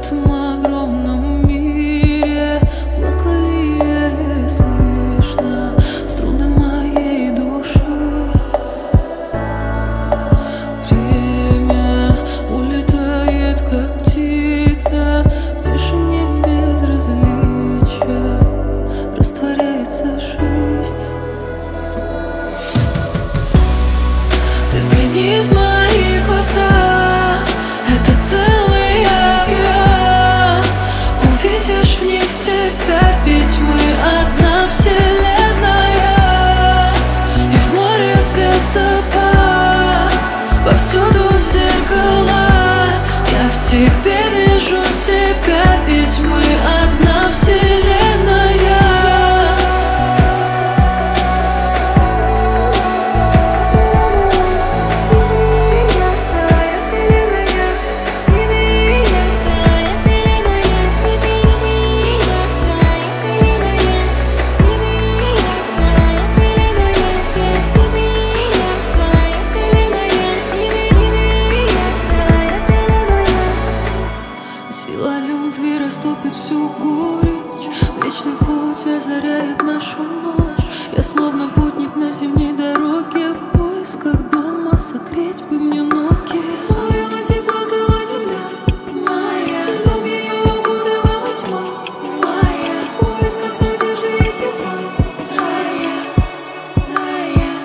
этом огромном мире плакали еле слышно струны моей души. Время улетает, как птица, в тишине безразличия растворяется жизнь. Ты взгляни в мои глаза, это целый океан. Увидишь в них себя, ведь мы одна вселенная. И в море звездопад, повсюду зеркала. Я в тебе вижу себя, ведь мы одна вселенная. Сила любви растопит всю горечь, вечный путь озаряет нашу ночь. Я словно путник на зимней дороге, в поисках дома согреть бы мне ноги. Моя на тебя крыла земля, моя дом ее укутывала тьма. Злая, в поисках надежды и тепла, рая, рая.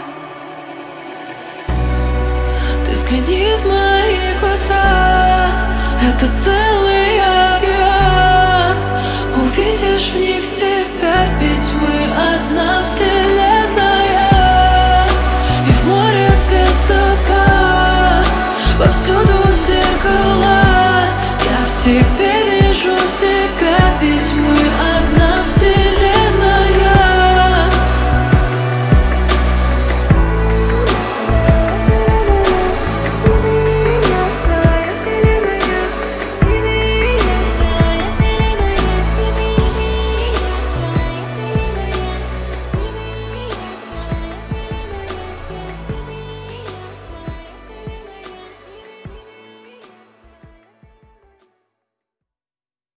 Ты взгляни в мои глаза, это целый океан. Увидишь в них себя, ведь мы одна вселенная. И в море звездопад, повсюду зеркала. Я в тебе